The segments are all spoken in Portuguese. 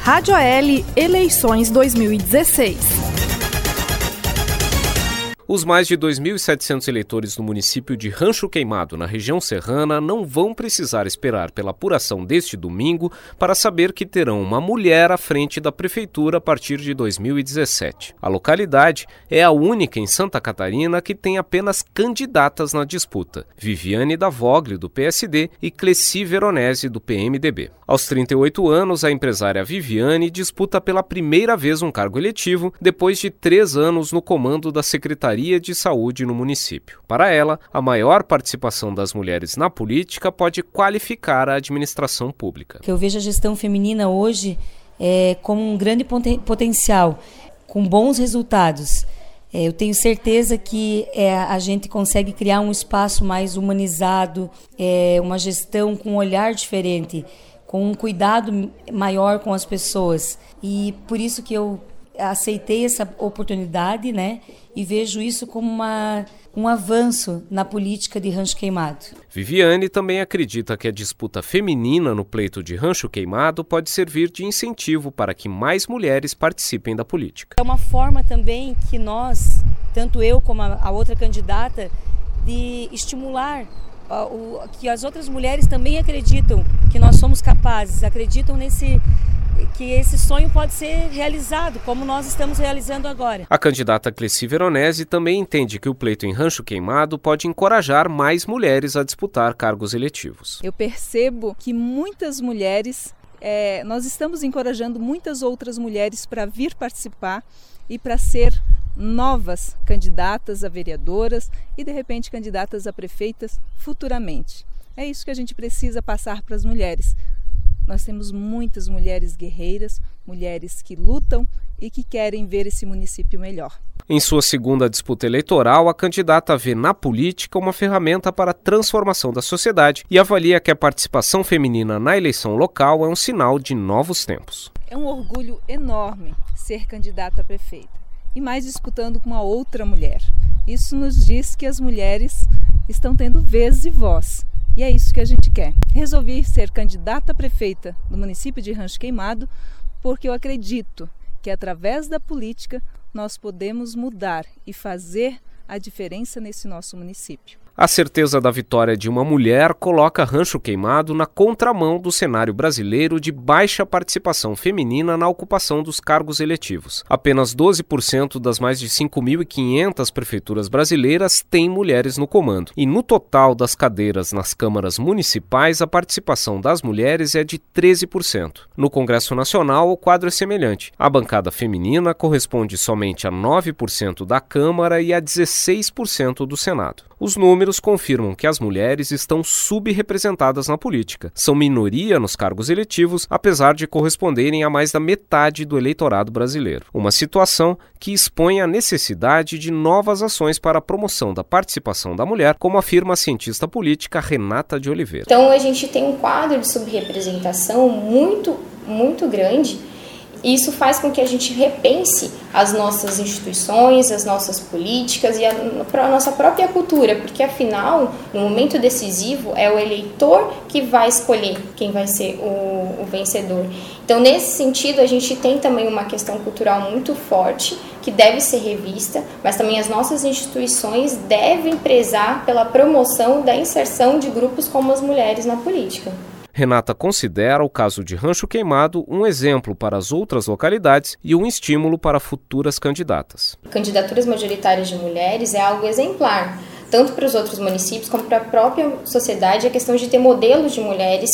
Rádio AL, eleições 2016. Os mais de 2.700 eleitores do município de Rancho Queimado, na região serrana, não vão precisar esperar pela apuração deste domingo para saber que terão uma mulher à frente da prefeitura a partir de 2017. A localidade é a única em Santa Catarina que tem apenas candidatas na disputa: Viviane da Vogli, do PSD, e Cleci Veronese, do PMDB. Aos 38 anos, a empresária Viviane disputa pela primeira vez um cargo eletivo depois de 3 anos no comando da Secretaria de Saúde no município. Para ela, a maior participação das mulheres na política pode qualificar a administração pública. Eu vejo a gestão feminina hoje como um grande potencial, com bons resultados. Eu tenho certeza que a gente consegue criar um espaço mais humanizado, uma gestão com um olhar diferente, com um cuidado maior com as pessoas. E por isso que eu aceitei essa oportunidade, né? E vejo isso como um avanço na política de Rancho Queimado. Viviane também acredita que a disputa feminina no pleito de Rancho Queimado pode servir de incentivo para que mais mulheres participem da política. É uma forma também que nós, tanto eu como a outra candidata, de estimular que as outras mulheres também acreditam que nós somos capazes, acreditam que esse sonho pode ser realizado, como nós estamos realizando agora. A candidata Cleci Veronese também entende que o pleito em Rancho Queimado pode encorajar mais mulheres a disputar cargos eletivos. Eu percebo que muitas mulheres, nós estamos encorajando muitas outras mulheres para vir participar e para ser novas candidatas a vereadoras e, de repente, candidatas a prefeitas futuramente. É isso que a gente precisa passar para as mulheres. Nós temos muitas mulheres guerreiras, mulheres que lutam e que querem ver esse município melhor. Em sua segunda disputa eleitoral, a candidata vê na política uma ferramenta para a transformação da sociedade e avalia que a participação feminina na eleição local é um sinal de novos tempos. É um orgulho enorme ser candidata a prefeita, e mais disputando com uma outra mulher. Isso nos diz que as mulheres estão tendo vez e voz. E é isso que a gente quer. Resolvi ser candidata a prefeita do município de Rancho Queimado porque eu acredito que através da política nós podemos mudar e fazer a diferença nesse nosso município. A certeza da vitória de uma mulher coloca Rancho Queimado na contramão do cenário brasileiro de baixa participação feminina na ocupação dos cargos eletivos. Apenas 12% das mais de 5.500 prefeituras brasileiras têm mulheres no comando. E no total das cadeiras nas câmaras municipais, a participação das mulheres é de 13%. No Congresso Nacional, o quadro é semelhante. A bancada feminina corresponde somente a 9% da Câmara e a 16% do Senado. Os números confirmam que as mulheres estão subrepresentadas na política. São minoria nos cargos eletivos, apesar de corresponderem a mais da metade do eleitorado brasileiro. Uma situação que expõe a necessidade de novas ações para a promoção da participação da mulher, como afirma a cientista política Renata de Oliveira. Então a gente tem um quadro de subrepresentação muito grande. Isso faz com que a gente repense as nossas instituições, as nossas políticas e a nossa própria cultura, porque afinal, no momento decisivo, é o eleitor que vai escolher quem vai ser o vencedor. Então, nesse sentido, a gente tem também uma questão cultural muito forte, que deve ser revista, mas também as nossas instituições devem prezar pela promoção da inserção de grupos como as mulheres na política. Renata considera o caso de Rancho Queimado um exemplo para as outras localidades e um estímulo para futuras candidatas. Candidaturas majoritárias de mulheres é algo exemplar, tanto para os outros municípios como para a própria sociedade, a questão de ter modelos de mulheres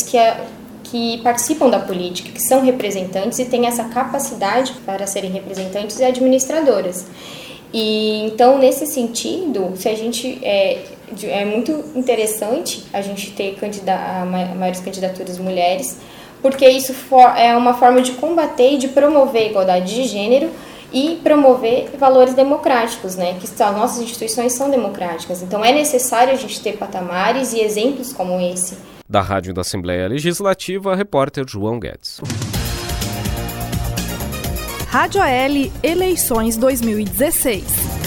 que participam da política, que são representantes e têm essa capacidade para serem representantes e administradoras. E então, nesse sentido, se a gente é muito interessante a gente ter maiores candidaturas mulheres, porque isso é uma forma de combater e de promover a igualdade de gênero e promover valores democráticos, né? Que as nossas instituições são democráticas. Então, é necessário a gente ter patamares e exemplos como esse. Da Rádio da Assembleia Legislativa, repórter João Guedes. Rádio AL, eleições 2016.